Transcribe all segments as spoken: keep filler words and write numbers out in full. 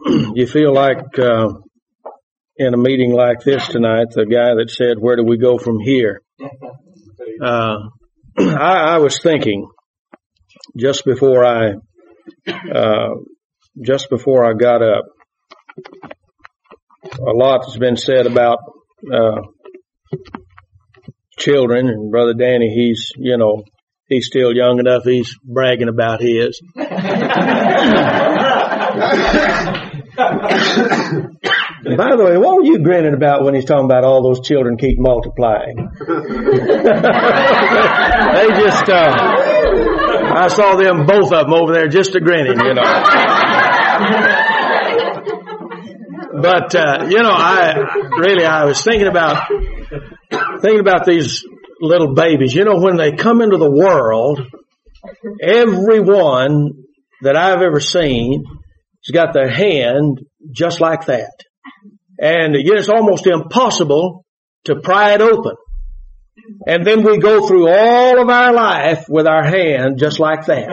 you feel like uh, in a meeting like this tonight, the guy that said, "Where do we go from here?" Uh, I, I was thinking just before I uh, just before I got up. A lot has been said about uh, children, and Brother Danny, he's you know he's still young enough. He's bragging about his. And by the way, what were you grinning about when he's talking about all those children keep multiplying? They just, uh, I saw them, both of them over there just a grinning, you know. But, uh, you know, I, really, I was thinking about, thinking about these little babies. You know, when they come into the world, everyone that I've ever seen has got their hand just like that. And yet it's almost impossible to pry it open. And then we go through all of our life with our hand just like that.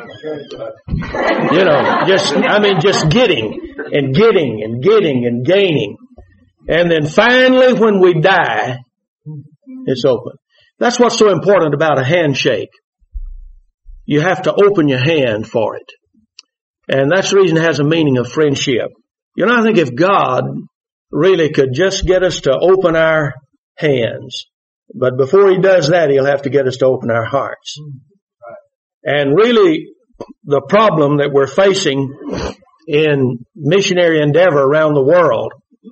You know, just, I mean, just getting and getting and getting and gaining. And then finally when we die, it's open. That's what's so important about a handshake. You have to open your hand for it. And that's the reason it has a meaning of friendship. You know, I think if God really could just get us to open our hands, but before He does that, He'll have to get us to open our hearts. And really, the problem that we're facing in missionary endeavor around the world,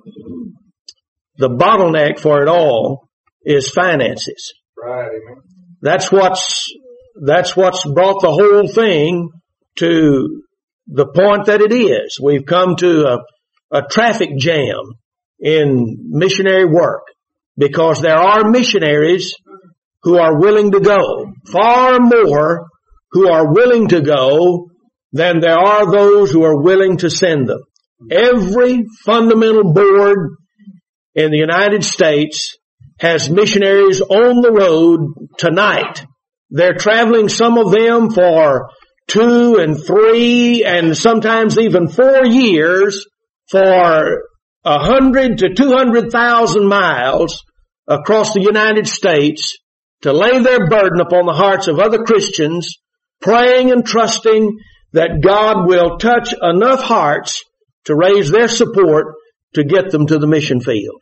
the bottleneck for it all is finances. Right, amen. That's what's, that's what's brought the whole thing to the point that it is. We've come to a, a traffic jam in missionary work because there are missionaries who are willing to go, far more who are willing to go than there are those who are willing to send them. Every fundamental board in the United States has missionaries on the road tonight. They're traveling, some of them for two and three and sometimes even four years for a hundred to two hundred thousand miles across the United States to lay their burden upon the hearts of other Christians, praying and trusting that God will touch enough hearts to raise their support to get them to the mission field.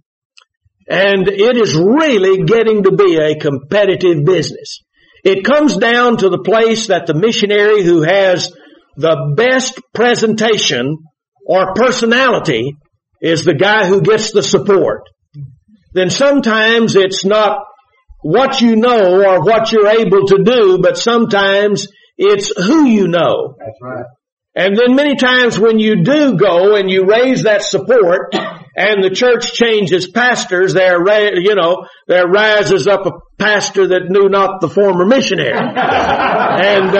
And it is really getting to be a competitive business. It comes down to the place that the missionary who has the best presentation or personality is the guy who gets the support. Then sometimes it's not what you know or what you're able to do, but sometimes it's who you know. That's right. And then many times when you do go and you raise that support and the church changes pastors, there, you know, there rises up a pastor that knew not the former missionary. And,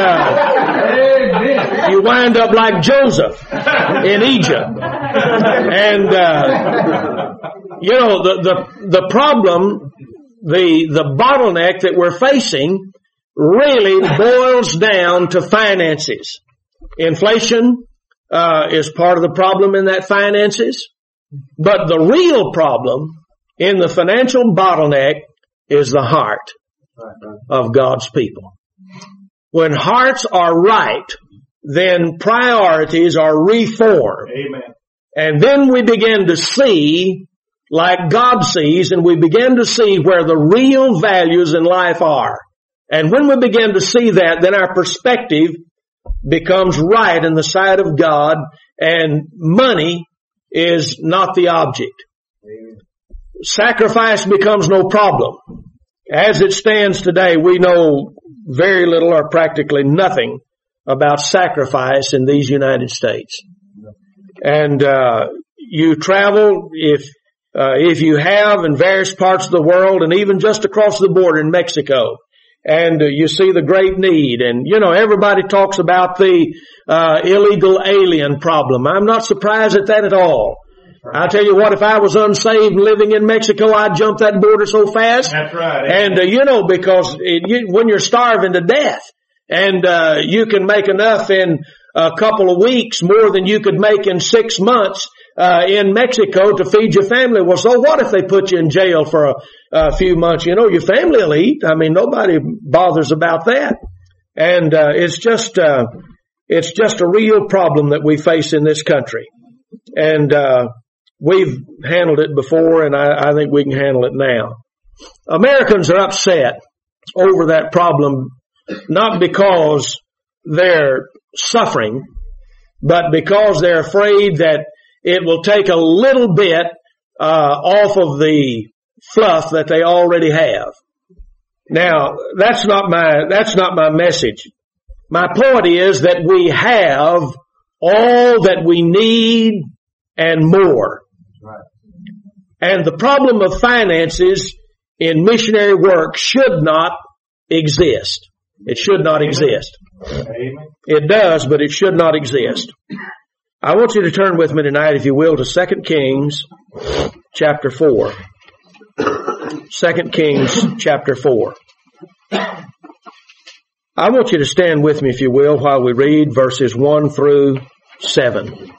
uh, you wind up like Joseph in Egypt. And, uh, you know, the, the, the problem, the, the bottleneck that we're facing really boils down to finances. Inflation uh is part of the problem in that finances. But the real problem in the financial bottleneck is the heart of God's people. When hearts are right, then priorities are reformed. Amen. And then we begin to see like God sees, and we begin to see where the real values in life are. And when we begin to see that, then our perspective becomes right in the sight of God, and money is not the object. Amen. Sacrifice becomes no problem. As it stands today, we know very little or practically nothing about sacrifice in these United States. And uh you travel, if uh if you have, in various parts of the world, and even just across the border in Mexico, and uh, you see the great need, and you know everybody talks about the uh illegal alien problem. I'm not surprised at that at all. I'll tell you what, if I was unsaved living in Mexico, I'd jump that border so fast. That's right. And uh, you know, because it, you, when you're starving to death, and uh you can make enough in a couple of weeks more than you could make in six months uh, in Mexico to feed your family. Well, so what if they put you in jail for a, a few months? You know, your family will eat. I mean, nobody bothers about that. And uh, it's just uh, it's just a real problem that we face in this country. And uh, we've handled it before, and I, I think we can handle it now. Americans are upset over that problem, not because they're suffering, but because they're afraid that it will take a little bit uh, off of the fluff that they already have. Now, that's not my that's not my message. My point is that we have all that we need and more. Right. And the problem of finances in missionary work should not exist. It should not exist. Amen. It does, but it should not exist. I want you to turn with me tonight, if you will, to Second Kings chapter four. Second Kings chapter four. I want you to stand with me, if you will, while we read verses one through seven.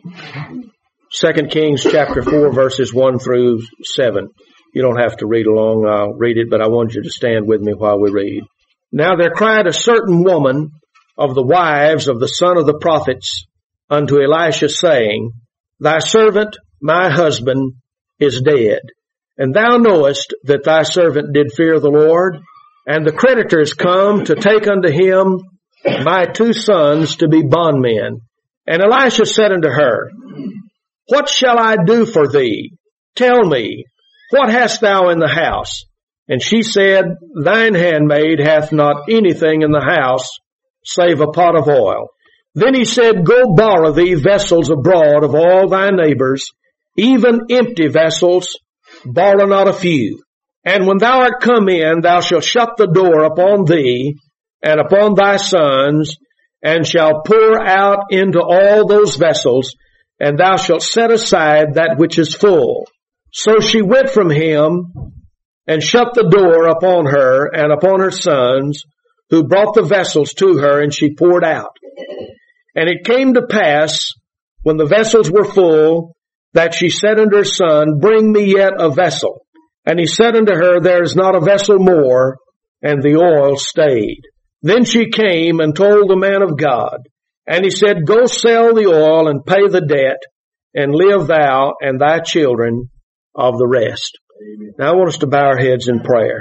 Second Kings chapter four, verses one through seven. You don't have to read along, I'll read it, but I want you to stand with me while we read. Now there cried a certain woman of the wives of the son of the prophets unto Elisha, saying, Thy servant, my husband, is dead, and thou knowest that thy servant did fear the Lord, and the creditors come to take unto him my two sons to be bondmen. And Elisha said unto her, What shall I do for thee? Tell me, what hast thou in the house? And she said, Thine handmaid hath not anything in the house, save a pot of oil. Then he said, Go borrow thee vessels abroad of all thy neighbors, even empty vessels, borrow not a few. And when thou art come in, thou shalt shut the door upon thee and upon thy sons, and shalt pour out into all those vessels, and thou shalt set aside that which is full. So she went from him, and shut the door upon her and upon her sons, who brought the vessels to her, and she poured out. And it came to pass, when the vessels were full, that she said unto her son, Bring me yet a vessel. And he said unto her, There is not a vessel more, and the oil stayed. Then she came and told the man of God, and he said, Go sell the oil and pay the debt, and live thou and thy children of the rest. Amen. Now I want us to bow our heads in prayer.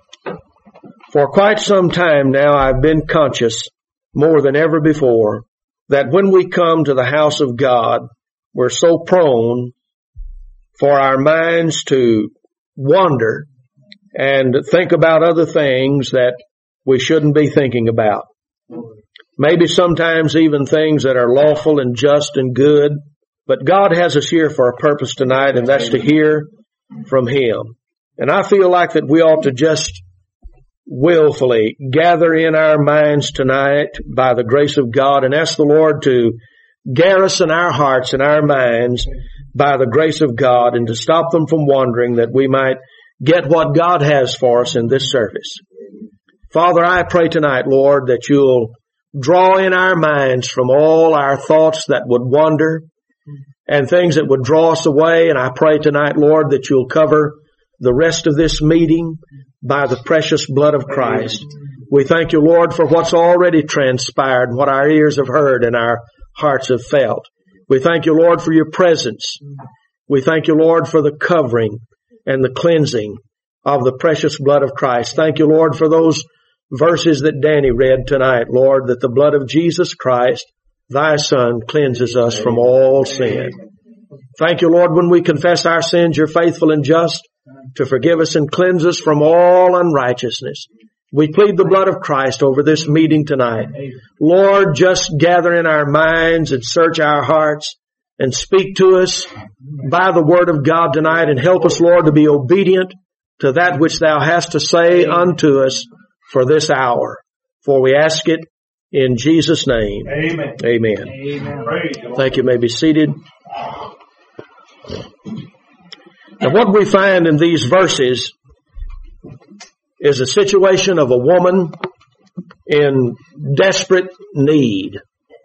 For quite some time now I've been conscious, more than ever before, that when we come to the house of God, we're so prone for our minds to wander and think about other things that we shouldn't be thinking about. Maybe sometimes even things that are lawful and just and good. But God has us here for a purpose tonight, and that's to hear from Him. And I feel like that we ought to just willfully gather in our minds tonight by the grace of God and ask the Lord to garrison our hearts and our minds by the grace of God, and to stop them from wandering, that we might get what God has for us in this service. Father, I pray tonight, Lord, that you'll draw in our minds from all our thoughts that would wander and things that would draw us away. And I pray tonight, Lord, that you'll cover the rest of this meeting by the precious blood of Christ. We thank you, Lord, for what's already transpired and what our ears have heard and our hearts have felt. We thank you, Lord, for your presence. We thank you, Lord, for the covering and the cleansing of the precious blood of Christ. Thank you, Lord, for those verses that Danny read tonight, Lord, that the blood of Jesus Christ, thy Son, cleanses us from all sin. Thank you, Lord, when we confess our sins, you're faithful and just to forgive us and cleanse us from all unrighteousness. We plead the blood of Christ over this meeting tonight. Lord, just gather in our minds and search our hearts and speak to us by the word of God tonight, and help us, Lord, to be obedient to that which thou hast to say unto us for this hour. For we ask it in Jesus' name. Amen. Amen. Amen. Thank you. You may be seated. Now, what we find in these verses is a situation of a woman in desperate need.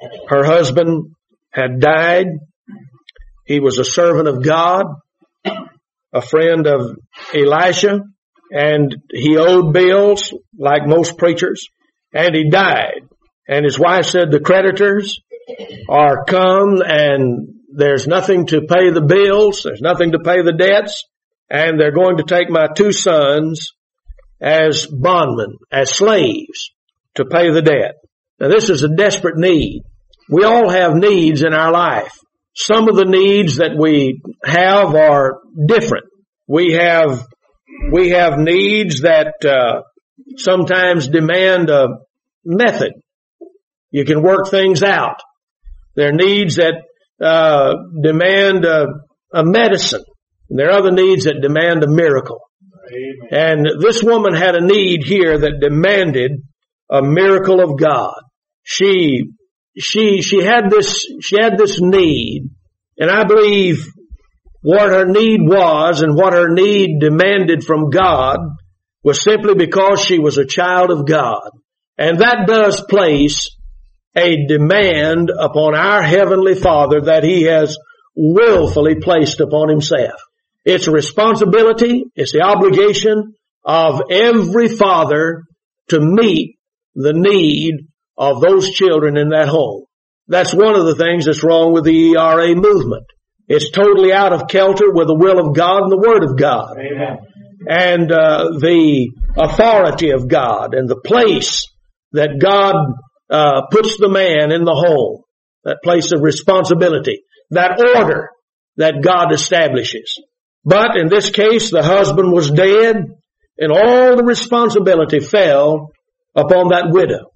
Her husband had died. He was a servant of God, a friend of Elisha, and he owed bills like most preachers, and he died. And his wife said, the creditors are come and there's nothing to pay the bills. There's nothing to pay the debts. And they're going to take my two sons as bondmen, as slaves to pay the debt. Now this is a desperate need. We all have needs in our life. Some of the needs that we have are different. We have, we have needs that, uh, sometimes demand a method. You can work things out. There are needs that, uh, demand a, a medicine. And there are other needs that demand a miracle. Amen. And this woman had a need here that demanded a miracle of God. She, she, she had this, she had this need, and I believe what her need was and what her need demanded from God was simply because she was a child of God. And that does place a demand upon our Heavenly Father that He has willfully placed upon Himself. It's a responsibility, it's the obligation of every father to meet the need of those children in that home. That's one of the things that's wrong with the E R A movement. It's totally out of kilter with the will of God and the Word of God. Amen. And uh, the authority of God and the place that God uh, puts the man in the home, that place of responsibility, that order that God establishes. But in this case, the husband was dead, and all the responsibility fell upon that widow.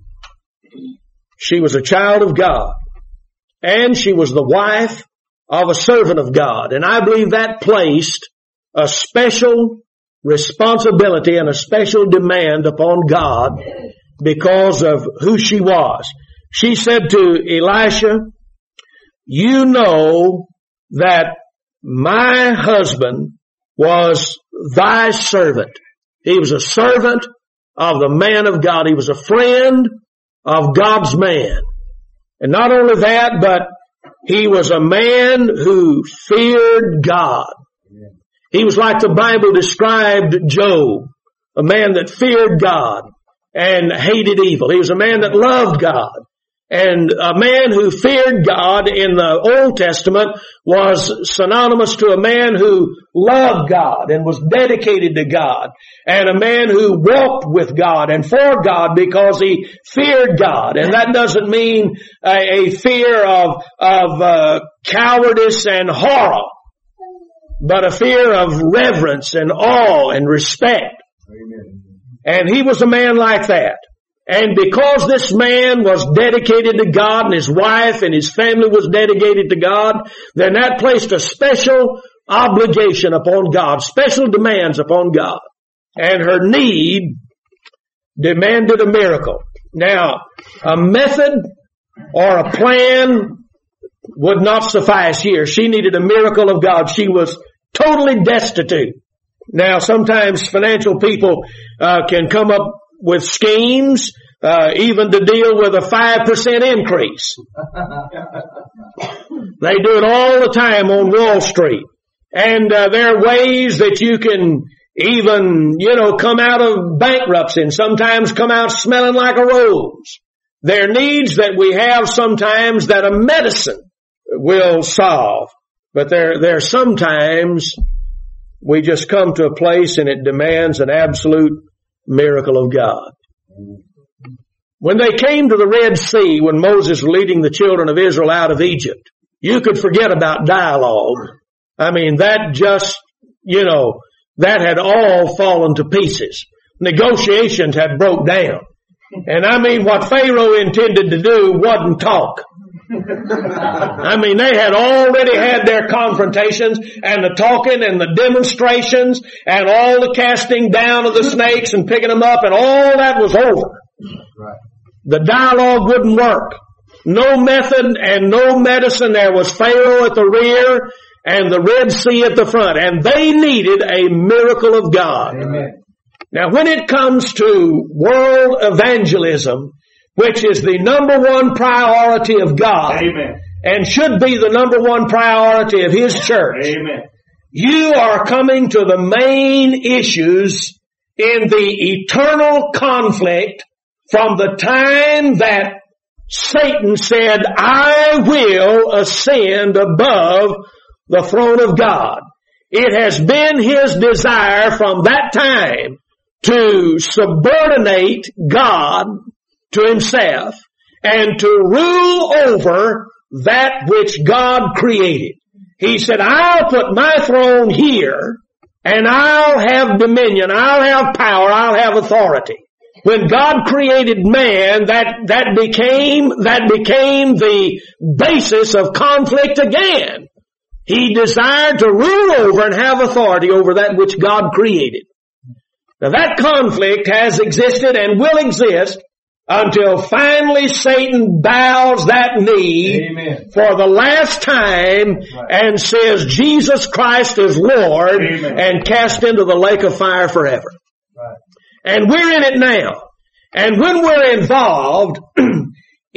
She was a child of God, and she was the wife of a servant of God. And I believe that placed a special responsibility and a special demand upon God because of who she was. She said to Elisha, you know that my husband was thy servant. He was a servant of the man of God. He was a friend of God's man. And not only that, but he was a man who feared God. He was like the Bible described Job, a man that feared God and hated evil. He was a man that loved God. And a man who feared God in the Old Testament was synonymous to a man who loved God and was dedicated to God, and a man who walked with God and for God because he feared God. And that doesn't mean a, a fear of, of uh, cowardice and horror, but a fear of reverence and awe and respect. Amen. And he was a man like that. And because this man was dedicated to God and his wife and his family was dedicated to God, then that placed a special obligation upon God, special demands upon God. And her need demanded a miracle. Now, a method or a plan would not suffice here. She needed a miracle of God. She was totally destitute. Now, sometimes financial people uh, can come up with schemes, uh, even to deal with a five percent increase. They do it all the time on Wall Street. And, uh, there are ways that you can even, you know, come out of bankruptcy and sometimes come out smelling like a rose. There are needs that we have sometimes that a medicine will solve. But there, there are sometimes we just come to a place and it demands an absolute miracle of God. When they came to the Red Sea, when Moses was leading the children of Israel out of Egypt, you could forget about dialogue. I mean, that just, you know, that had all fallen to pieces. Negotiations had broke down. And I mean, what Pharaoh intended to do wasn't talk. I mean, they had already had their confrontations and the talking and the demonstrations and all the casting down of the snakes and picking them up, and all that was over. Right. The dialogue wouldn't work. No method and no medicine. There was Pharaoh at the rear and the Red Sea at the front, and they needed a miracle of God. Amen. Now, when it comes to world evangelism, which is the number one priority of God. Amen. And should be the number one priority of His church. Amen. You are coming to the main issues in the eternal conflict from the time that Satan said, I will ascend above the throne of God. It has been his desire from that time to subordinate God to himself and to rule over that which God created. He said, I'll put my throne here and I'll have dominion, I'll have power, I'll have authority. When God created man, that, that became, that became the basis of conflict again. He desired to rule over and have authority over that which God created. Now that conflict has existed and will exist until finally Satan bows that knee Amen. For the last time right. and says Jesus Christ is Lord. Amen. And cast into the lake of fire forever. Right. And we're in it now. And when we're involved in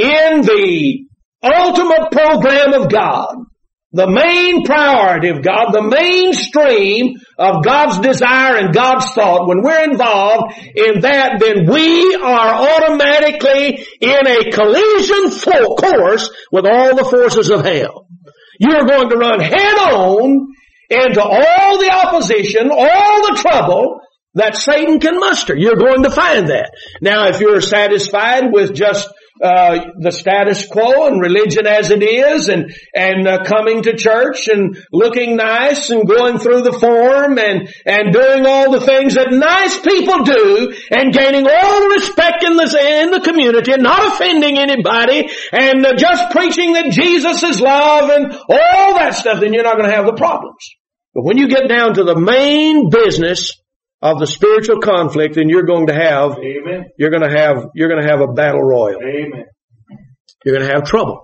the ultimate program of God, the main priority of God, the mainstream of God's desire and God's thought, when we're involved in that, then we are automatically in a collision full course with all the forces of hell. You're going to run head on into all the opposition, all the trouble that Satan can muster. You're going to find that. Now, if you're satisfied with just uh the status quo and religion as it is, and and uh, coming to church and looking nice and going through the form and and doing all the things that nice people do and gaining all the respect in the in the community and not offending anybody and uh, just preaching that Jesus is love and all that stuff, then you're not going to have the problems. But when you get down to the main business of the spiritual conflict, then you're going to have, Amen. you're going to have, you're going to have a battle royal. Amen. You're going to have trouble.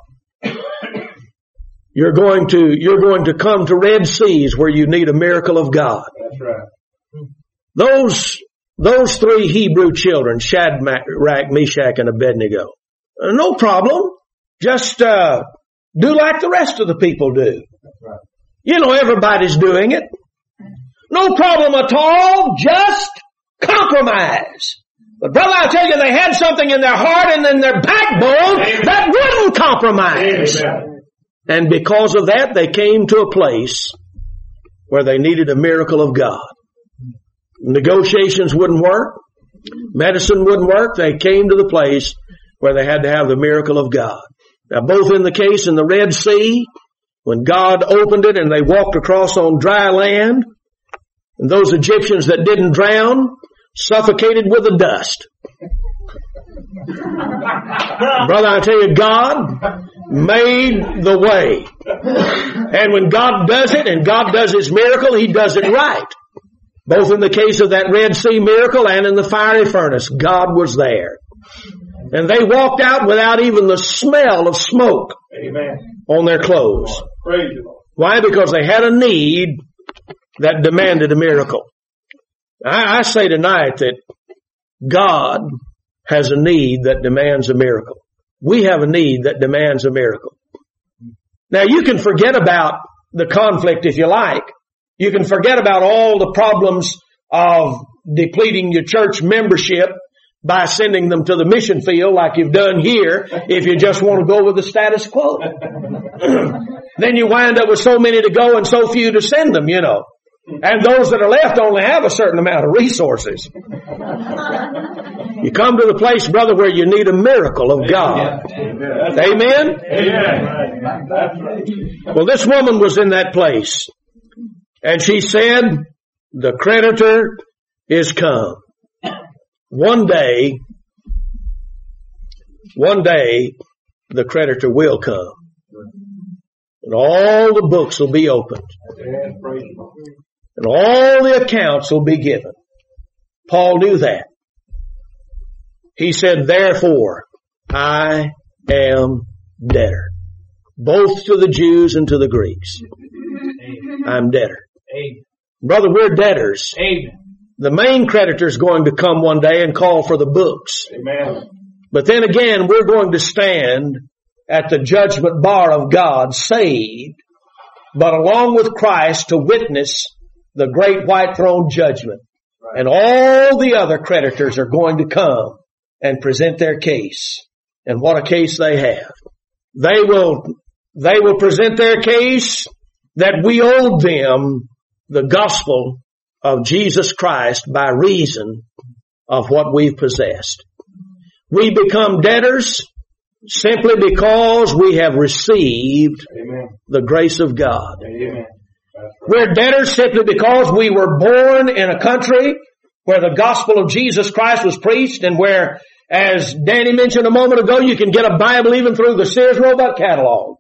You're going to, you're going to come to Red Seas where you need a miracle of God. That's right. Those, those three Hebrew children, Shadrach, Meshach, and Abednego, uh, no problem. Just, uh, do like the rest of the people do. That's right. You know, everybody's doing it. No problem at all. Just compromise. But brother, I tell you, they had something in their heart and in their backbone Amen. That wouldn't compromise. Amen. And because of that, they came to a place where they needed a miracle of God. Negotiations wouldn't work. Medicine wouldn't work. They came to the place where they had to have the miracle of God. Now, both in the case in the Red Sea, when God opened it and they walked across on dry land, and those Egyptians that didn't drown suffocated with the dust. Brother, I tell you, God made the way. And when God does it, and God does His miracle, He does it right. Both in the case of that Red Sea miracle and in the fiery furnace, God was there. And they walked out without even the smell of smoke Amen. On their clothes. Praise the Lord. Why? Because they had a need that demanded a miracle. I, I say tonight that God has a need that demands a miracle. We have a need that demands a miracle. Now you can forget about the conflict if you like. You can forget about all the problems of depleting your church membership by sending them to the mission field like you've done here if you just want to go with the status quo. Then you wind up with so many to go and so few to send them, you know. And those that are left only have a certain amount of resources. You come to the place, brother, where you need a miracle of God. Amen? Amen. Well, this woman was in that place. And she said, the creditor is come. One day, one day, the creditor will come. And all the books will be opened. And all the accounts will be given. Paul knew that. He said, therefore, I am debtor. Both to the Jews and to the Greeks. I'm debtor. Amen. Brother, we're debtors. Amen. The main creditor is going to come one day and call for the books. Amen. But then again, we're going to stand at the judgment bar of God, saved, but along with Christ to witness the great white throne judgment. And all the other creditors are going to come and present their case. And what a case they have. They will, they will present their case that we owed them the gospel of Jesus Christ by reason of what we've possessed. We become debtors simply because we have received Amen. The grace of God. Amen. We're debtors simply because we were born in a country where the gospel of Jesus Christ was preached and where, as Danny mentioned a moment ago, you can get a Bible even through the Sears Roebuck catalog.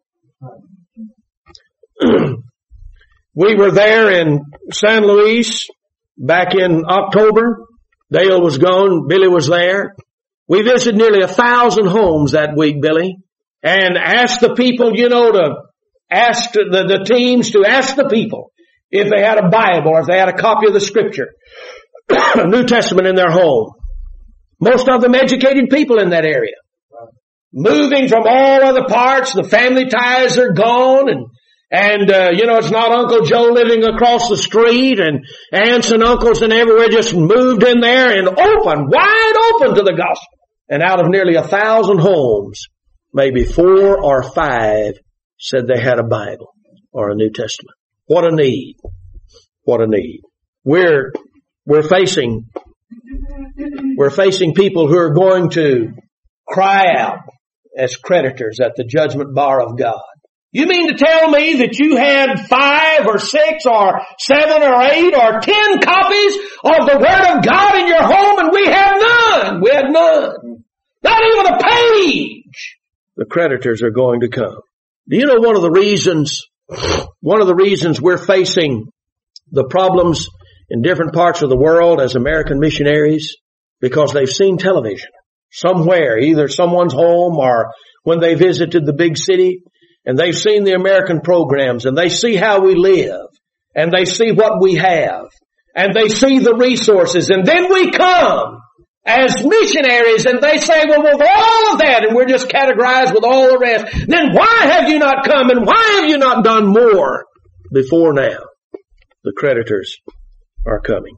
We were there in San Luis back in October. Dale was gone. Billy was there. We visited nearly a thousand homes that week, Billy, and asked the people, you know, to ask the, the teams to ask the people if they had a Bible or if they had a copy of the Scripture, a New Testament in their home. Most of them educated people in that area. Moving from all other parts, the family ties are gone, and And, uh, you know, it's not Uncle Joe living across the street and aunts and uncles and everywhere just moved in there and open, wide open to the gospel. And out of nearly a thousand homes, maybe four or five said they had a Bible or a New Testament. What a need. What a need. We're, we're facing, we're facing people who are going to cry out as creditors at the judgment bar of God. You mean to tell me that you had five or six or seven or eight or ten copies of the Word of God in your home and we had none? We had none. Not even a page. The creditors are going to come. Do you know one of the reasons, one of the reasons we're facing the problems in different parts of the world as American missionaries? Because they've seen television somewhere, either someone's home or when they visited the big city. And they've seen the American programs and they see how we live and they see what we have and they see the resources. And then we come as missionaries and they say, well, with all of that, and we're just categorized with all the rest, then why have you not come and why have you not done more before now? The creditors are coming.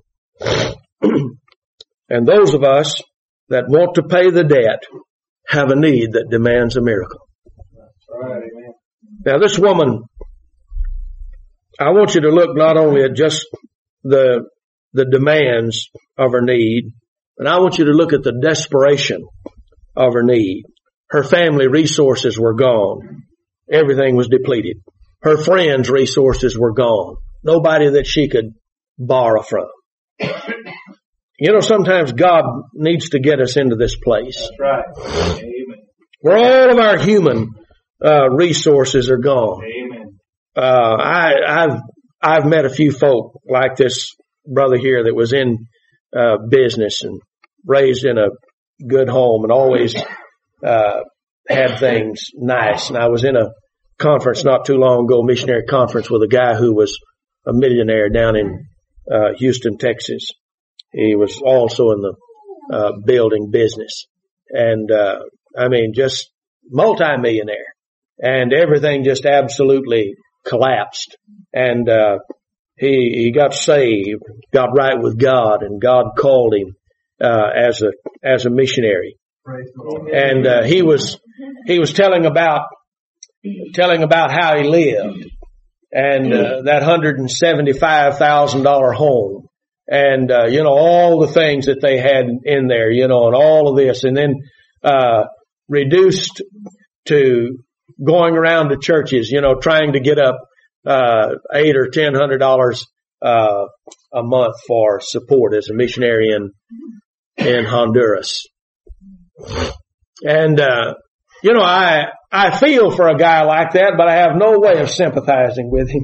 And those of us that want to pay the debt have a need that demands a miracle. Right, amen. Now this woman, I want you to look not only at just the, the demands of her need, but I want you to look at the desperation of her need. Her family resources were gone. Everything was depleted. Her friends' resources were gone. Nobody that she could borrow from. You know, sometimes God needs to get us into this place. That's right. Amen. Where all of our human Uh, resources are gone. Amen. Uh, I, I've, I've met a few folk like this brother here that was in, uh, business and raised in a good home and always, uh, had things nice. And I was in a conference not too long ago, missionary conference with a guy who was a millionaire down in, uh, Houston, Texas. He was also in the, uh, building business. And, uh, I mean, just multi-millionaire. And everything just absolutely collapsed. And, uh, he, he got saved, got right with God, and God called him, uh, as a, as a missionary. And, uh, he was, he was telling about, telling about how he lived and, uh, that one hundred seventy-five thousand dollars home. And, uh, you know, all the things that they had in there, you know, and all of this. And then, uh, reduced to going around to churches, you know, trying to get up, uh, eight or ten hundred dollars, uh, a month for support as a missionary in, in Honduras. And, uh, you know, I, I feel for a guy like that, but I have no way of sympathizing with him.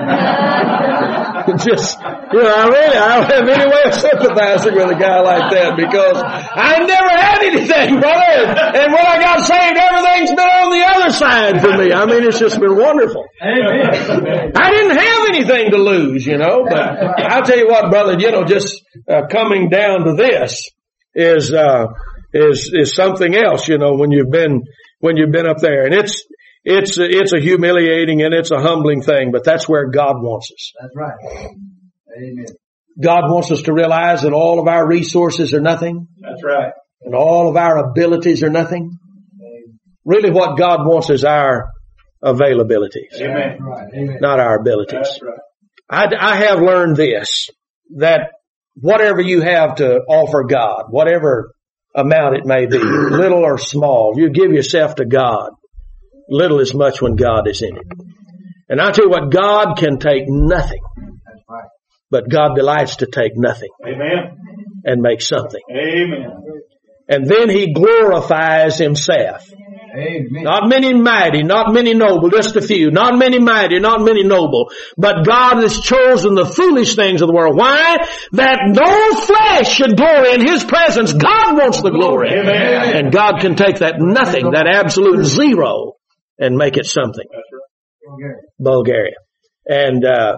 Just, you know, I really, I don't have any way of sympathizing with a guy like that because I never had anything, brother. And when I got saved, everything's been on the other side for me. I mean, it's just been wonderful. Amen. I didn't have anything to lose, you know, but I'll tell you what, brother, you know, just uh, coming down to this is, uh, is, is something else, you know, when you've been, when you've been up there. And it's, it's, it's a humiliating and it's a humbling thing, but that's where God wants us. That's right. Amen. God wants us to realize that all of our resources are nothing. That's right. And all of our abilities are nothing. Really what God wants is our availabilities. Amen. Right. Amen. Not our abilities. That's right. I, I have learned this, that whatever you have to offer God, whatever amount it may be, little or small, you give yourself to God. Little is much when God is in it. And I tell you what, God can take nothing. That's right. But God delights to take nothing. Amen. And make something. Amen. And then He glorifies Himself. Amen. Not many mighty, not many noble, just a few. Not many mighty, not many noble. But God has chosen the foolish things of the world. Why? That no flesh should glory in His presence. God wants the glory. Amen. And God can take that nothing, that absolute zero, and make it something. That's right. Bulgaria. And, uh,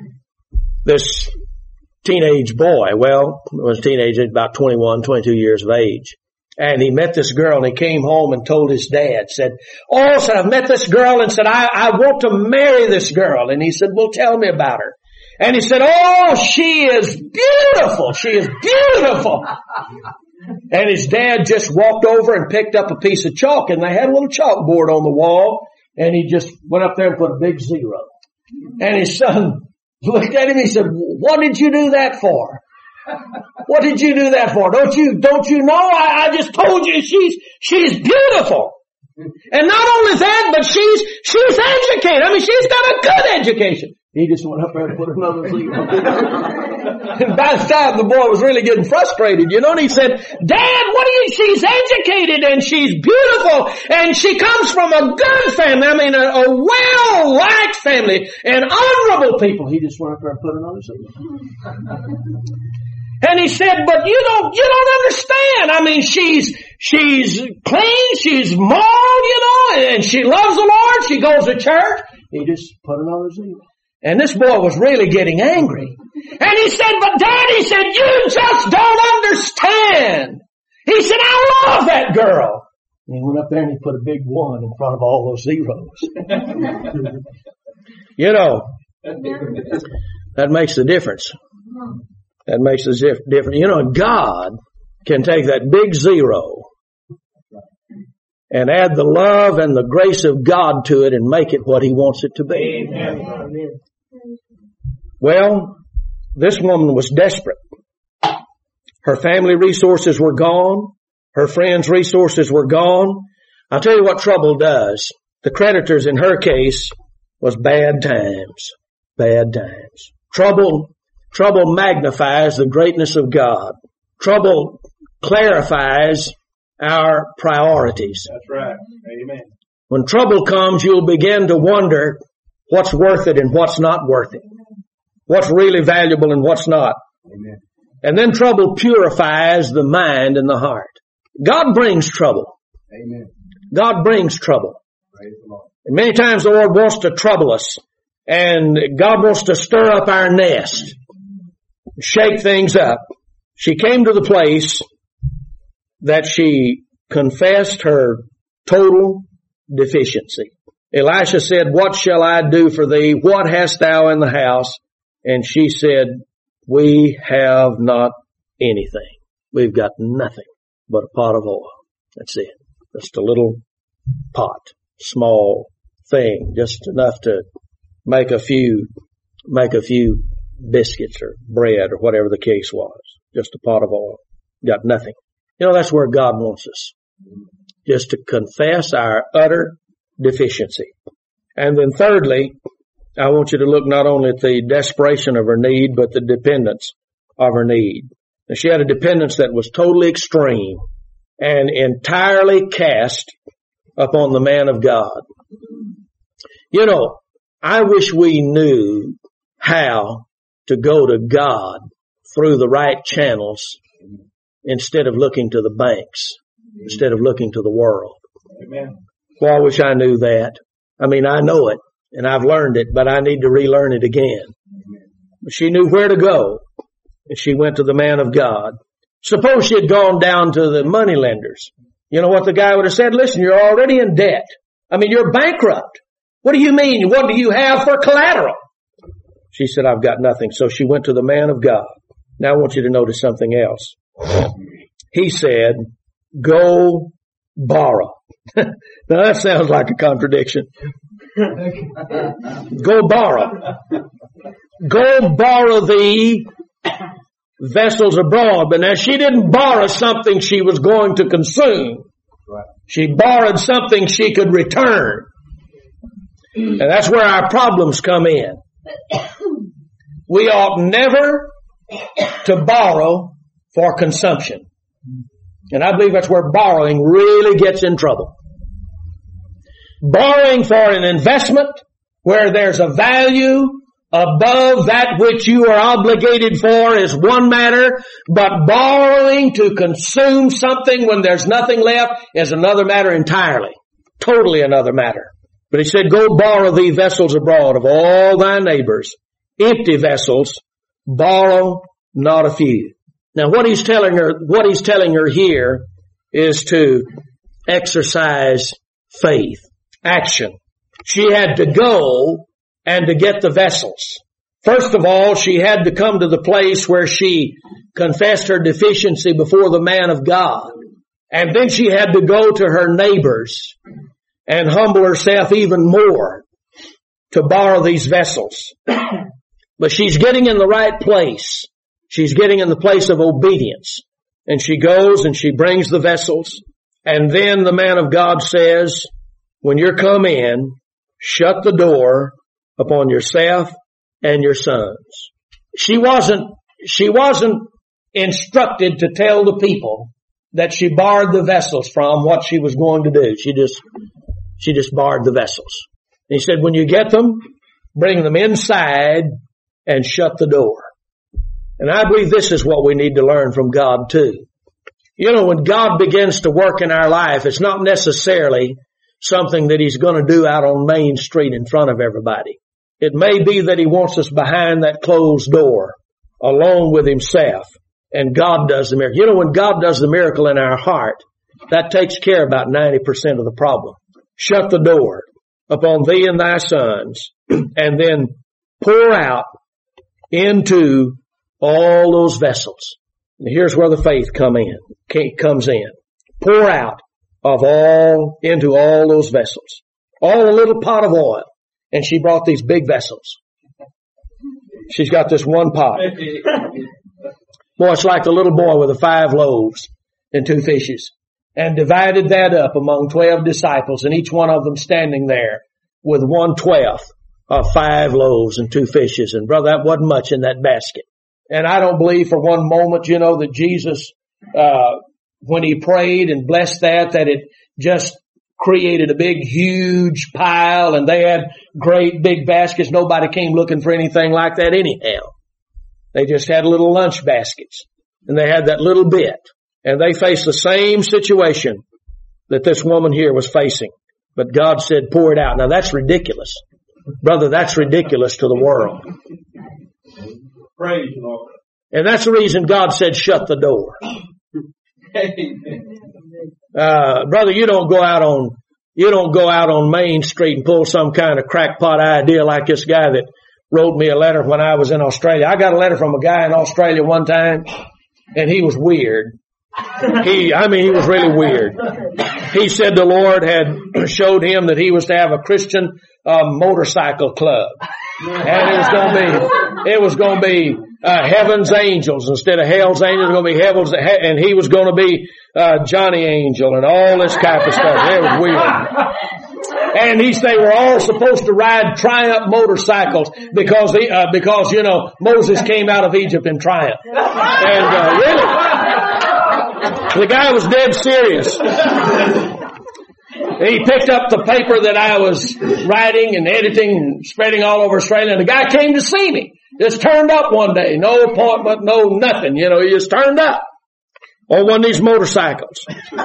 this teenage boy, well, was a teenager, about twenty-one, twenty-two years of age. And he met this girl and he came home and told his dad, said, oh, said, I've met this girl and said, I, I want to marry this girl. And he said, well, tell me about her. And he said, oh, she is beautiful. She is beautiful. And his dad just walked over and picked up a piece of chalk and they had a little chalkboard on the wall and he just went up there and put a big zero. And his son looked at him, he said, what did you do that for? What did you do that for? Don't you, don't you know? I, I just told you she's, she's beautiful. And not only that, but she's, she's educated. I mean, she's got a good education. He just went up there and put another zero. And by the time the boy was really getting frustrated, you know, and he said, Dad, what do you, she's educated and she's beautiful and she comes from a good family. I mean, a, a well-liked family and honorable people. He just went up there and put another zero. And he said, but you don't, you don't understand. I mean, she's, she's clean, she's moral, you know, and she loves the Lord, she goes to church. He just put another zero. And this boy was really getting angry. And he said, but Dad, he said, you just don't understand. He said, I love that girl. And he went up there and he put a big one in front of all those zeros. You know, that makes the difference. That makes the difference. You know, God can take that big zero and add the love and the grace of God to it and make it what He wants it to be. Amen. Well, this woman was desperate. Her family resources were gone. Her friends' resources were gone. I'll tell you what trouble does. The creditors in her case was bad times. Bad times. Trouble Trouble magnifies the greatness of God. Trouble clarifies our priorities. That's right. Amen. When trouble comes, you'll begin to wonder what's worth it and what's not worth it. What's really valuable and what's not. Amen. And then trouble purifies the mind and the heart. God brings trouble. Amen. God brings trouble. Praise the Lord. And many times the Lord wants to trouble us. And God wants to stir up our nest. Shake things up. She came to the place that she confessed her total deficiency. Elisha said, what shall I do for thee? What hast thou in the house? And she said, we have not anything. We've got nothing but a pot of oil. That's it. Just a little pot, small thing, just enough to make a few, make a few biscuits or bread or whatever the case was. Just a pot of oil. Got nothing. You know, that's where God wants us. Just to confess our utter deficiency. And then thirdly, I want you to look not only at the desperation of her need, but the dependence of her need. Now, she had a dependence that was totally extreme and entirely cast upon the man of God. You know, I wish we knew how to go to God through the right channels instead of looking to the banks, instead of looking to the world. Amen. Well, I wish I knew that. I mean, I know it and I've learned it, but I need to relearn it again. She knew where to go and she went to the man of God. Suppose she had gone down to the money lenders. You know what the guy would have said? Listen, you're already in debt. I mean, you're bankrupt. What do you mean? What do you have for collateral? She said, I've got nothing. So she went to the man of God. Now I want you to notice something else. He said, go borrow. Now that sounds like a contradiction. Go borrow. Go borrow thee vessels abroad. But now she didn't borrow something she was going to consume. She borrowed something she could return. And that's where our problems come in. We ought never to borrow for consumption. And I believe that's where borrowing really gets in trouble. Borrowing for an investment where there's a value above that which you are obligated for is one matter, but borrowing to consume something when there's nothing left is another matter entirely. Totally another matter. But he said, go borrow thee vessels abroad of all thy neighbors, empty vessels, borrow not a few. Now what he's telling her, what he's telling her here is to exercise faith, action. She had to go and to get the vessels. First of all, she had to come to the place where she confessed her deficiency before the man of God. And then she had to go to her neighbors and humble herself even more to borrow these vessels. But she's getting in the right place. She's getting in the place of obedience. And she goes and she brings the vessels. And then the man of God says, when you're come in, shut the door upon yourself and your sons. She wasn't, she wasn't instructed to tell the people that she borrowed the vessels from what she was going to do. She just, she just borrowed the vessels. And he said, when you get them, bring them inside and shut the door. And I believe this is what we need to learn from God too. You know, when God begins to work in our life, it's not necessarily something that He's going to do out on Main Street in front of everybody. It may be that He wants us behind that closed door, alone with Himself, and God does the miracle. You know, when God does the miracle in our heart, that takes care of about ninety percent of the problem. Shut the door upon thee and thy sons, and then pour out into all those vessels. And here's where the faith come in, comes in. Pour out of all, into all those vessels. All a little pot of oil. And she brought these big vessels. She's got this one pot. Boy, it's like the little boy with the five loaves and two fishes. And divided that up among twelve disciples, and each one of them standing there with one twelfth of five loaves and two fishes. And brother, that wasn't much in that basket. And I don't believe for one moment, you know, that Jesus, uh, when He prayed and blessed that, that it just created a big, huge pile, and they had great big baskets. Nobody came looking for anything like that anyhow. They just had little lunch baskets, and they had that little bit, and they faced the same situation that this woman here was facing. But God said, pour it out. Now that's ridiculous. Brother, that's ridiculous to the world. Praise the Lord. And that's the reason God said, shut the door. Uh, brother, you don't go out on, you don't go out on Main Street and pull some kind of crackpot idea like this guy that wrote me a letter when I was in Australia. I got a letter from a guy in Australia one time, and he was weird. He, I mean, he was really weird. He said the Lord had showed him that he was to have a Christian uh, motorcycle club. And it was going to be, it was going to be, uh, Heaven's Angels instead of Hell's Angels. It was going to be Heaven's, and he was going to be, uh, Johnny Angel and all this type of stuff. It was weird. And he said we're all supposed to ride Triumph motorcycles because he, uh, because, you know, Moses came out of Egypt in Triumph. And, uh, really, the guy was dead serious. He picked up the paper that I was writing and editing and spreading all over Australia, and the guy came to see me. Just turned up one day. No appointment, no nothing. You know, he just turned up on one of these motorcycles.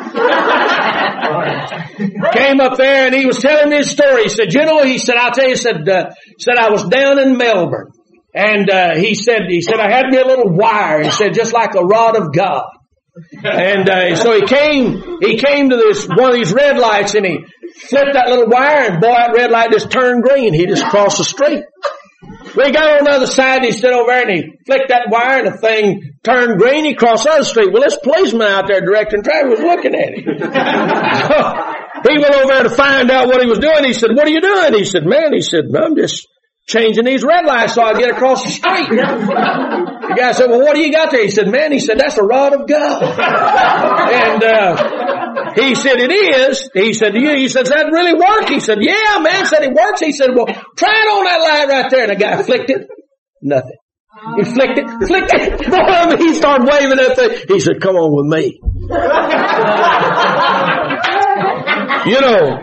Came up there and he was telling me his story. He said, you know, he said, I'll tell you, he said, uh, said I was down in Melbourne. And, uh, he said, he said, I had me a little wire. He said, just like a rod of God. And uh, so he came, he came to this one of these red lights, and he flipped that little wire, and boy, that red light just turned green. He just crossed the street. Well, he got on the other side, and he stood over there, and he flicked that wire, and the thing turned green. He crossed the other street. Well, this policeman out there directing traffic was looking at him. So he went over there to find out what he was doing. He said, "What are you doing?" He said, "Man," he said, "I'm just changing these red lights so I get across the street." The guy said, "Well, what do you got there?" He said, "Man," he said, "that's a rod of God." And uh he said, "It is." He said, "You?" He said, "Does that really work?" He said, "Yeah, man." Said it works. He said, "Well, try it on that light right there." And the guy flicked it. Nothing. He flicked it, flicked it. Boy, he started waving that thing. He said, "Come on with me." You know,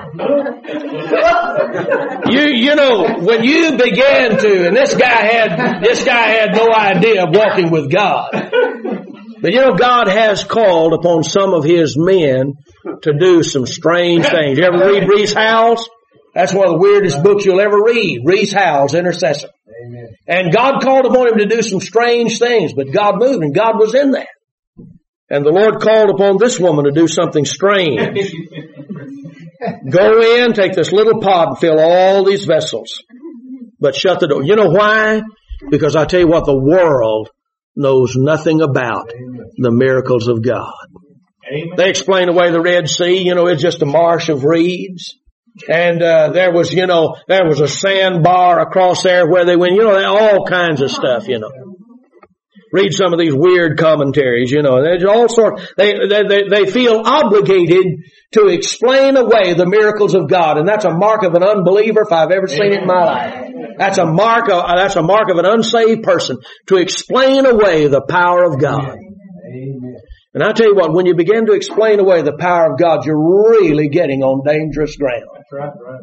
you, you know, when you began to, and this guy had, this guy had no idea of walking with God. But you know, God has called upon some of His men to do some strange things. You ever read Rees Howells? That's one of the weirdest books you'll ever read. Rees Howells, Intercessor. Amen. And God called upon him to do some strange things, but God moved, and God was in that. And the Lord called upon this woman to do something strange. Go in, take this little pot and fill all these vessels, but shut the door. You know why? Because I tell you what, the world knows nothing about the miracles of God. Amen. They explain away the Red Sea. You know, it's just a marsh of reeds. And uh there was, you know, there was a sandbar across there where they went, you know, all kinds of stuff, you know. Read some of these weird commentaries, you know. There's all sorts. They, they, they feel obligated to explain away the miracles of God. And that's a mark of an unbeliever if I've ever seen it in my life. That's a mark of, that's a mark of an unsaved person, to explain away the power of God. Amen. And I tell you what, when you begin to explain away the power of God, you're really getting on dangerous ground. That's right, right.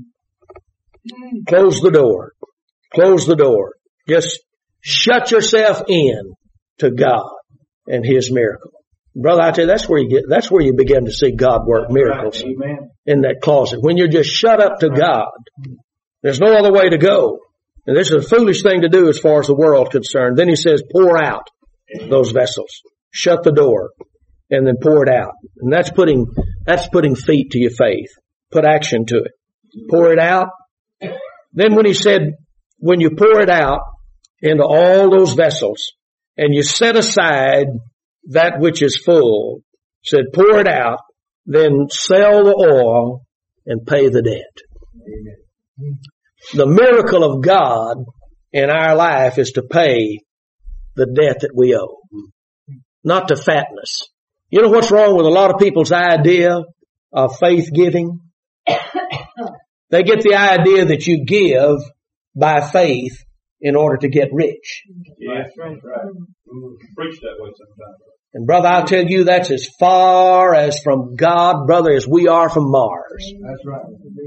Close the door. Close the door. Just shut yourself in to God and His miracle. Brother, I tell you, that's where you get, that's where you begin to see God work miracles. Amen. In that closet. When you're just shut up to God, there's no other way to go. And this is a foolish thing to do as far as the world is concerned. Then He says, pour out those vessels. Shut the door and then pour it out. And that's putting, that's putting feet to your faith. Put action to it. Pour it out. Then when He said, when you pour it out into all those vessels and you set aside that which is full, said pour it out, then sell the oil and pay the debt. Amen. The miracle of God in our life is to pay the debt that we owe. Not to fatness. You know what's wrong with a lot of people's idea of faith giving? They get the idea that you give by faith in order to get rich. Yeah, that's right. We preach that way sometimes. And brother, I'll tell you, that's as far as from God, brother, as we are from Mars. That's right.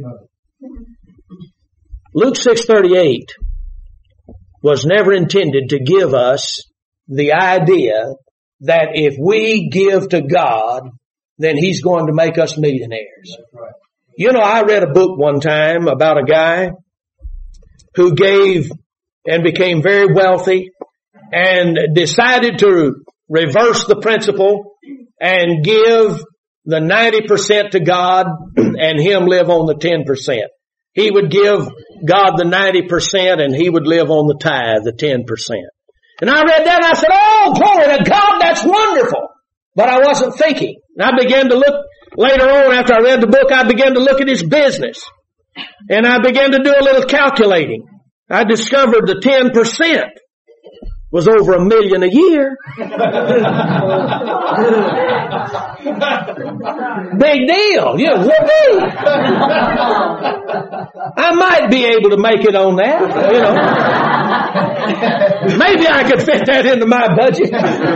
Luke six thirty-eight was never intended to give us the idea that if we give to God, then He's going to make us millionaires. That's right. You know, I read a book one time about a guy who gave and became very wealthy and decided to reverse the principle and give the ninety percent to God and him live on the ten percent. He would give God the ninety percent and he would live on the tithe, the ten percent. And I read that and I said, oh, glory to God, that's wonderful. But I wasn't thinking. And I began to look, later on after I read the book, I began to look at his business. And I began to do a little calculating. I discovered the ten percent was over a million a year. Big deal. You know, whoopee. I might be able to make it on that, you know. Maybe I could fit that into my budget.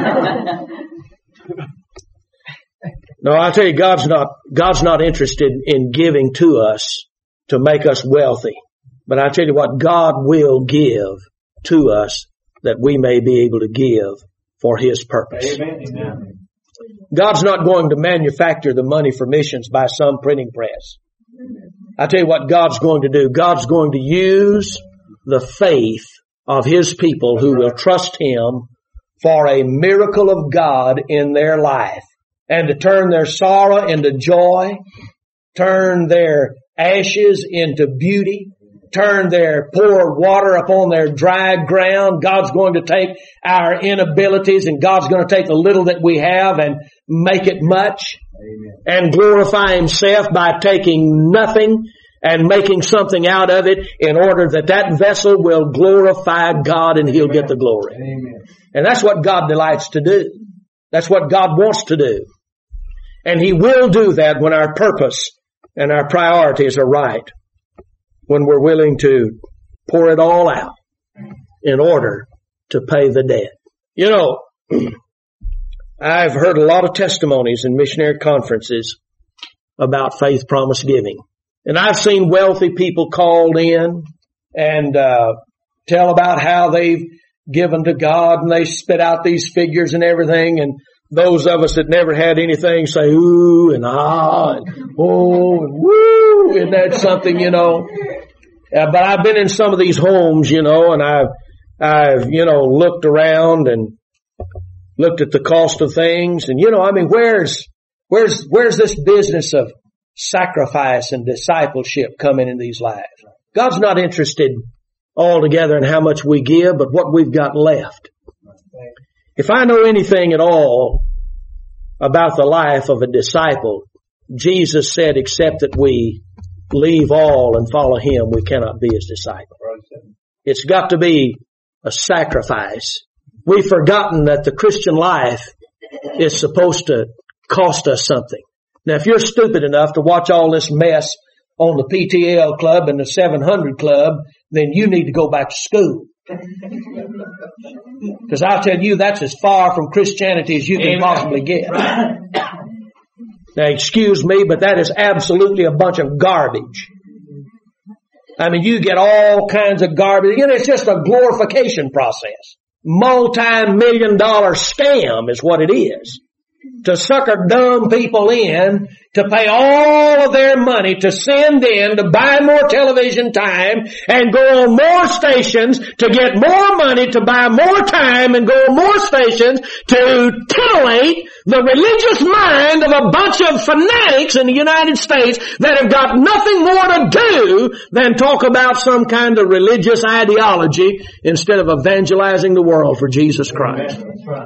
No, I'll tell you, God's not, God's not interested in giving to us to make us wealthy. But I tell you what, God will give to us that we may be able to give for His purpose. Amen. God's not going to manufacture the money for missions by some printing press. I tell you what God's going to do. God's going to use the faith of His people who will trust Him for a miracle of God in their life, and to turn their sorrow into joy, turn their ashes into beauty, turn their pour water upon their dry ground. God's going to take our inabilities, and God's going to take the little that we have and make it much. Amen. And glorify Himself by taking nothing and making something out of it in order that that vessel will glorify God and He'll Amen. Get the glory. Amen. And that's what God delights to do. That's what God wants to do. And He will do that when our purpose and our priorities are right. When we're willing to pour it all out in order to pay the debt. You know, I've heard a lot of testimonies in missionary conferences about faith promise giving. And I've seen wealthy people called in and uh tell about how they've given to God, and they spit out these figures and everything, and those of us that never had anything say ooh and ah and oh and woo, isn't that something, you know? Uh, but I've been in some of these homes, you know, and I've, I've, you know, looked around and looked at the cost of things, and you know, I mean, where's, where's, where's this business of sacrifice and discipleship coming in these lives? God's not interested altogether in how much we give, but what we've got left. If I know anything at all about the life of a disciple, Jesus said, except that we leave all and follow Him, we cannot be His disciple. It's got to be a sacrifice. We've forgotten that the Christian life is supposed to cost us something. Now, if you're stupid enough to watch all this mess on the P T L club and the seven hundred club, then you need to go back to school. Because I'll tell you, that's as far from Christianity as you can Amen. Possibly get. Now, excuse me, but that is absolutely a bunch of garbage. I mean, you get all kinds of garbage. You know, it's just a glorification process. Multi-million dollar scam is what it is. To sucker dumb people in, to pay all of their money, to send in, to buy more television time, and go on more stations, to get more money, to buy more time, and go on more stations, to titillate the religious mind of a bunch of fanatics in the United States that have got nothing more to do than talk about some kind of religious ideology instead of evangelizing the world for Jesus Christ. That's right.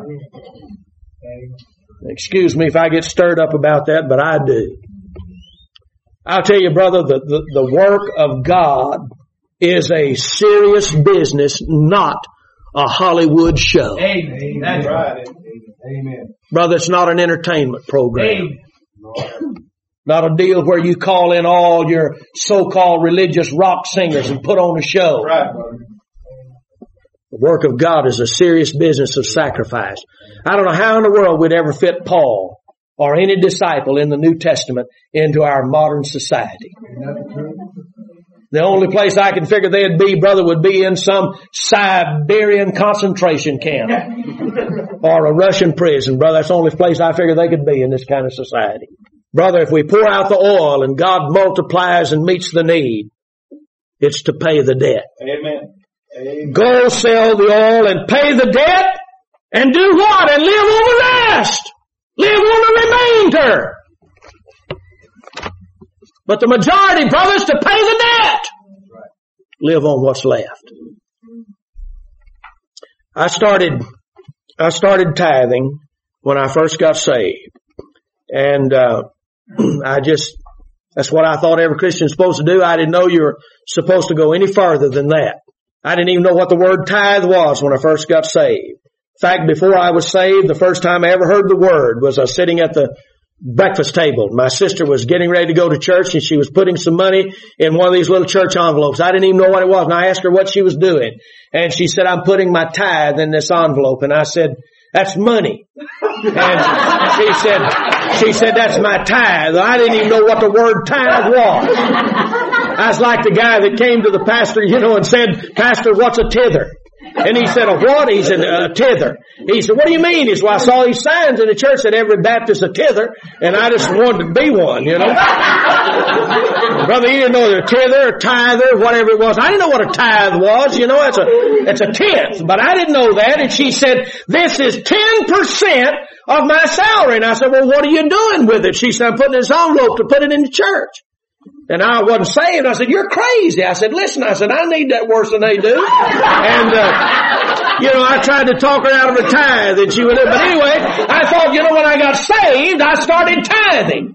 Excuse me if I get stirred up about that, but I do. I'll tell you, brother, the, the, the work of God is a serious business, not a Hollywood show. Amen. That's right. Amen. Brother, it's not an entertainment program. Amen. Not a deal where you call in all your so-called religious rock singers and put on a show. Right, brother. The work of God is a serious business of sacrifice. I don't know how in the world we'd ever fit Paul or any disciple in the New Testament into our modern society. The only place I can figure they'd be, brother, would be in some Siberian concentration camp or a Russian prison. Brother, that's the only place I figure they could be in this kind of society. Brother, if we pour out the oil and God multiplies and meets the need, it's to pay the debt. Amen. Amen. Go sell the oil and pay the debt and do what? And live on the rest. Live on the remainder. But the majority, brothers, to pay the debt. Live on what's left. I started, I started tithing when I first got saved. And, uh, I just, that's what I thought every Christian's supposed to do. I didn't know you were supposed to go any further than that. I didn't even know what the word tithe was when I first got saved. In fact, before I was saved, the first time I ever heard the word was I was sitting at the breakfast table. My sister was getting ready to go to church and she was putting some money in one of these little church envelopes. I didn't even know what it was, and I asked her what she was doing. And she said, I'm putting my tithe in this envelope. And I said, that's money. And she said, she said, that's my tithe. I didn't even know what the word tithe was. I was like the guy that came to the pastor, you know, and said, Pastor, what's a tither? And he said, a what? He said, a tither. He said, what do you mean? He said, well, I saw these signs in the church that every Baptist a tither, and I just wanted to be one, you know. Brother, you didn't know they're a tither, a tither, whatever it was. I didn't know what a tithe was, you know, it's a, it's a tenth, but I didn't know that. And she said, this is ten percent of my salary. And I said, well, what are you doing with it? She said, I'm putting this envelope to put it in the church. And I wasn't saved. I said, you're crazy. I said, listen, I said, I need that worse than they do. And, uh, you know, I tried to talk her out of a tithe and she would, but anyway, I thought, you know, when I got saved, I started tithing.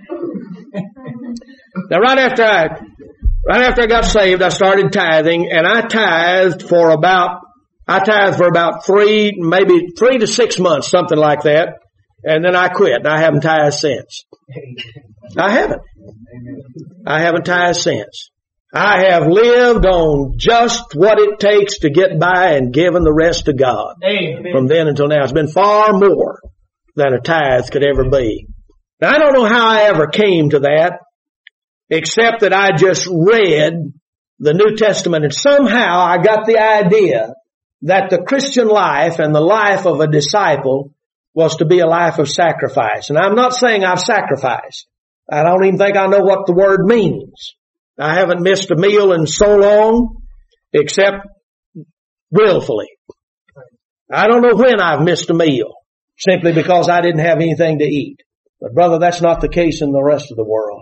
Now, right after I, right after I got saved, I started tithing, and I tithed for about, I tithed for about three, maybe three to six months, something like that. And then I quit, and I haven't tithed since. I haven't. I haven't tithed since. I have lived on just what it takes to get by and given the rest to God. Amen. From then until now. It's been far more than a tithe could ever be. Now, I don't know how I ever came to that, except that I just read the New Testament, and somehow I got the idea that the Christian life and the life of a disciple was to be a life of sacrifice. And I'm not saying I've sacrificed. I don't even think I know what the word means. I haven't missed a meal in so long, except willfully. I don't know when I've missed a meal, simply because I didn't have anything to eat. But brother, that's not the case in the rest of the world.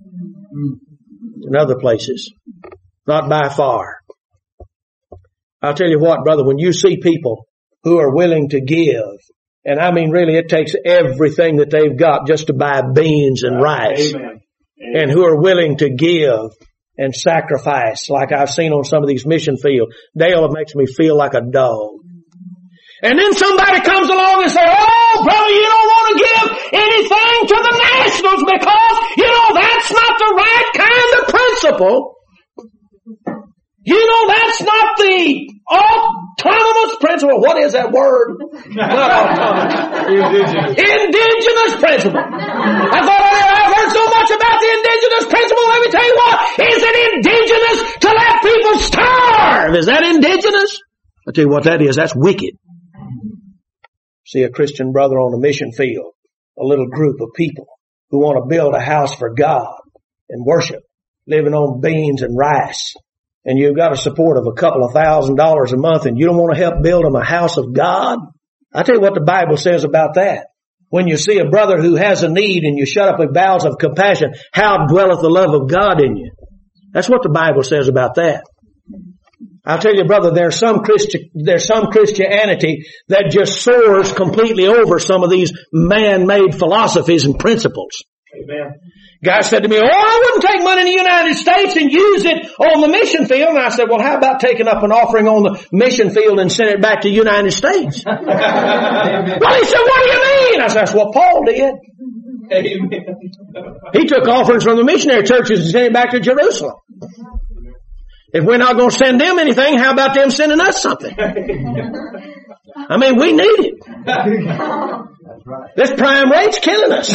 In other places. Not by far. I'll tell you what, brother, when you see people who are willing to give, and I mean really it takes everything that they've got just to buy beans and rice. Amen. Amen. And who are willing to give and sacrifice like I've seen on some of these mission fields. Dale, it makes me feel like a dog. And then somebody comes along and says, oh, brother, you don't want to give anything to the nationals because, you know, that's not the right kind of principle. You know, that's not the autonomous principle. What is that word? Not autonomous. Indigenous. Indigenous principle. I thought I've heard so much about the indigenous principle. Let me tell you what. Is it indigenous to let people starve? Is that indigenous? I tell you what that is. That's wicked. See a Christian brother on a mission field, a little group of people who want to build a house for God and worship, living on beans and rice. And you've got a support of a couple of thousand dollars a month and you don't want to help build them a house of God? I tell you what the Bible says about that. When you see a brother who has a need and you shut up with bowels of compassion, how dwelleth the love of God in you? That's what the Bible says about that. I'll tell you, brother, there's some Christi- there's some Christianity that just soars completely over some of these man-made philosophies and principles. Amen. Guy said to me, oh, I wouldn't take money in the United States and use it on the mission field. And I said, well, how about taking up an offering on the mission field and send it back to the United States? Well, he said, what do you mean? I said, that's what Paul did. Amen. He took offerings from the missionary churches and sent it back to Jerusalem. If we're not going to send them anything, how about them sending us something? I mean, we need it. That's right. This prime rate's killing us.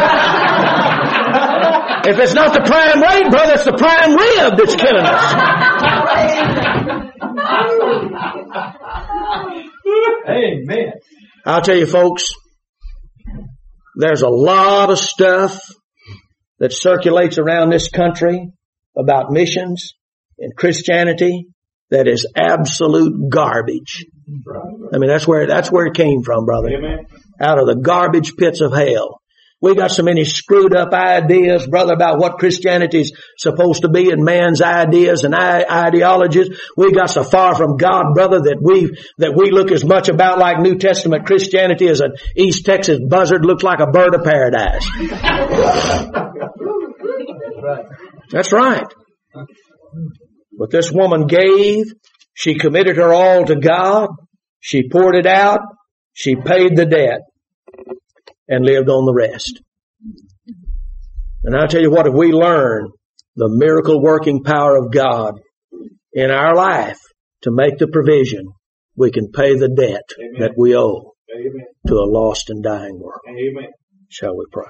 If it's not the prime rate, brother, it's the prime rib that's killing us. Amen. I'll tell you, folks, there's a lot of stuff that circulates around this country about missions and Christianity that is absolute garbage. I mean, that's where, that's where it came from, brother. Amen. Out of the garbage pits of hell. We got so many screwed up ideas, brother, about what Christianity is supposed to be and man's ideas and ideologies. We got so far from God, brother, that we, that we look as much about like New Testament Christianity as an East Texas buzzard looks like a bird of paradise. That's right. But this woman gave, she committed her all to God, she poured it out, she paid the debt, and lived on the rest. And I'll tell you what, if we learn the miracle working power of God in our life to make the provision, we can pay the debt Amen. That we owe Amen. To a lost and dying world. Amen. Shall we pray?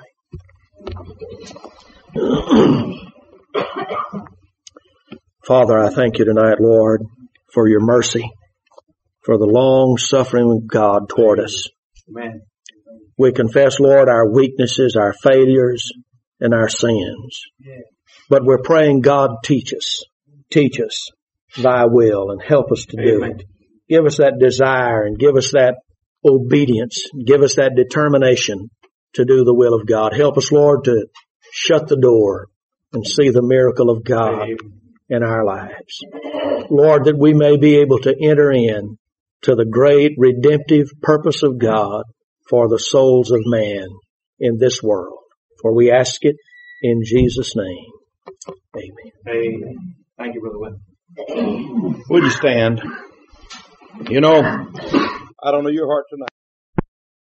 Father, I thank you tonight, Lord, for your mercy, for the long suffering of God toward us. Amen. We confess, Lord, our weaknesses, our failures, and our sins. But we're praying, God, teach us. Teach us thy will and help us to do Amen. it. Give us that desire and give us that obedience. Give us that determination to do the will of God. Help us, Lord, to shut the door and see the miracle of God Amen. in our lives. Lord, that we may be able to enter in to the great redemptive purpose of God for the souls of man in this world. For we ask it in Jesus' name. Amen. Amen. Thank you, Brother Wynn. Would you stand? You know, I don't know your heart tonight.